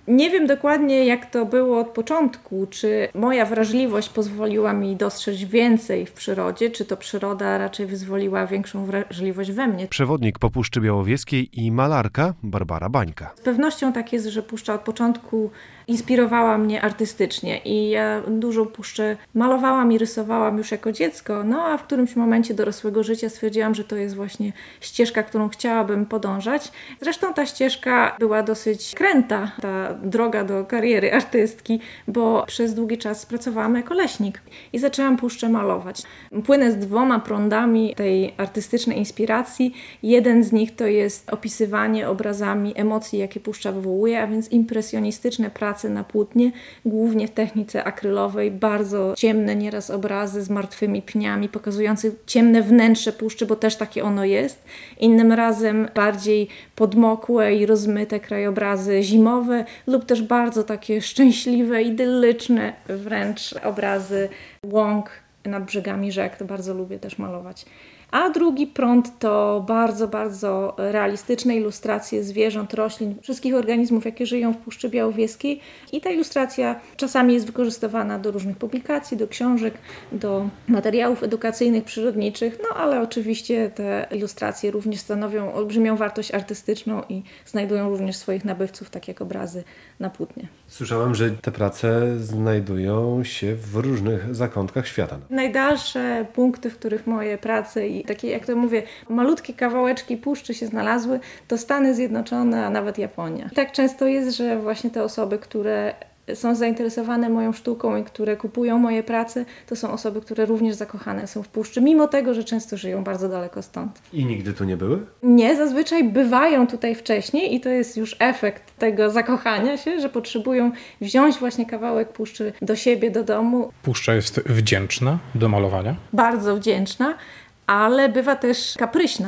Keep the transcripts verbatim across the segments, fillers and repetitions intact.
Nie wiem dokładnie, jak to było od początku, czy moja wrażliwość pozwoliła mi dostrzec więcej w przyrodzie, czy to przyroda raczej wyzwoliła większą wrażliwość we mnie. Przewodnik po Puszczy Białowieskiej i malarka Barbara Bańka. Z pewnością tak jest, że Puszcza od początku inspirowała mnie artystycznie i ja dużą puszczę malowałam i rysowałam już jako dziecko, no a w którymś momencie dorosłego życia stwierdziłam, że to jest właśnie ścieżka, którą chciałabym podążać. Zresztą ta ścieżka była dosyć kręta, ta droga do kariery artystki, bo przez długi czas pracowałam jako leśnik i zaczęłam puszczę malować. Płynę z dwoma prądami tej artystycznej inspiracji. Jeden z nich to jest opisywanie obrazami emocji, jakie puszcza wywołuje, a więc impresjonistyczne prace na płótnie, głównie w technice akrylowej, bardzo ciemne nieraz obrazy z martwymi pniami, pokazujące ciemne wnętrze puszczy, bo też takie ono jest. Innym razem bardziej podmokłe i rozmyte krajobrazy zimowe lub też bardzo takie szczęśliwe, idyllyczne wręcz obrazy łąk nad brzegami rzek. To bardzo lubię też malować. A drugi prąd to bardzo, bardzo realistyczne ilustracje zwierząt, roślin, wszystkich organizmów, jakie żyją w Puszczy Białowieskiej. I ta ilustracja czasami jest wykorzystywana do różnych publikacji, do książek, do materiałów edukacyjnych, przyrodniczych, no ale oczywiście te ilustracje również stanowią olbrzymią wartość artystyczną i znajdują również swoich nabywców, tak jak obrazy na płótnie. Słyszałem, że te prace znajdują się w różnych zakątkach świata. Najdalsze punkty, w których moje prace i takie, jak to mówię, malutkie kawałeczki puszczy się znalazły, to Stany Zjednoczone, a nawet Japonia. I tak często jest, że właśnie te osoby, które są zainteresowane moją sztuką i które kupują moje prace, to są osoby, które również zakochane są w puszczy, mimo tego, że często żyją bardzo daleko stąd. I nigdy tu nie były? Nie, zazwyczaj bywają tutaj wcześniej i to jest już efekt tego zakochania się, że potrzebują wziąć właśnie kawałek puszczy do siebie, do domu. Puszcza jest wdzięczna do malowania? Bardzo wdzięczna. Ale bywa też kapryśna.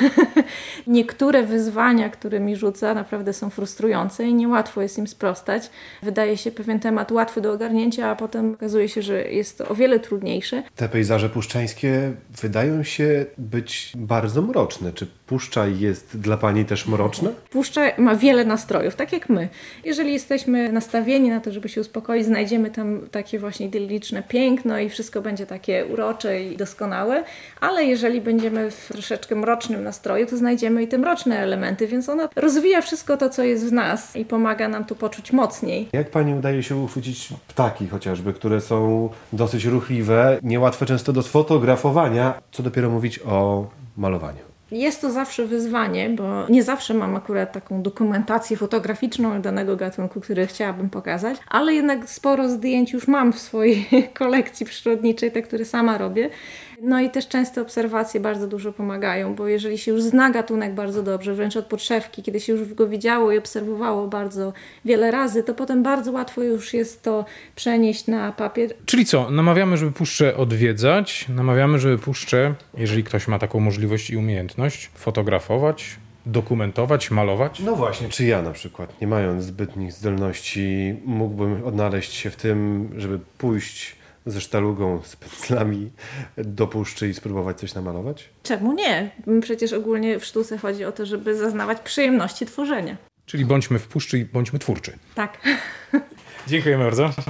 Niektóre wyzwania, które mi rzuca, naprawdę są frustrujące i niełatwo jest im sprostać. Wydaje się pewien temat łatwy do ogarnięcia, a potem okazuje się, że jest to o wiele trudniejsze. Te pejzaże puszczańskie wydają się być bardzo mroczne. Czy Puszcza jest dla Pani też mroczna? Puszcza ma wiele nastrojów, tak jak my. Jeżeli jesteśmy nastawieni na to, żeby się uspokoić, znajdziemy tam takie właśnie idylliczne piękno i wszystko będzie takie urocze i doskonałe, ale jeżeli będziemy w troszeczkę mrocznym nastroju, to znajdziemy i te mroczne elementy, więc ona rozwija wszystko to, co jest w nas i pomaga nam to poczuć mocniej. Jak Pani udaje się uchwycić ptaki chociażby, które są dosyć ruchliwe, niełatwe często do sfotografowania, co dopiero mówić o malowaniu? Jest to zawsze wyzwanie, bo nie zawsze mam akurat taką dokumentację fotograficzną danego gatunku, który chciałabym pokazać, ale jednak sporo zdjęć już mam w swojej kolekcji przyrodniczej, te, które sama robię. No i też częste obserwacje bardzo dużo pomagają, bo jeżeli się już zna gatunek bardzo dobrze, wręcz od podszewki, kiedy się już go widziało i obserwowało bardzo wiele razy, to potem bardzo łatwo już jest to przenieść na papier. Czyli co? Namawiamy, żeby puszczę odwiedzać, namawiamy, żeby puszczę, jeżeli ktoś ma taką możliwość i umiejętność, fotografować, dokumentować, malować? No właśnie, czy ja na przykład, nie mając zbytnich zdolności, mógłbym odnaleźć się w tym, żeby pójść ze sztalugą, z pędzlami do puszczy i spróbować coś namalować? Czemu nie? Przecież ogólnie w sztuce chodzi o to, żeby zaznawać przyjemności tworzenia. Czyli bądźmy w puszczy i bądźmy twórczy. Tak. Dziękujemy bardzo.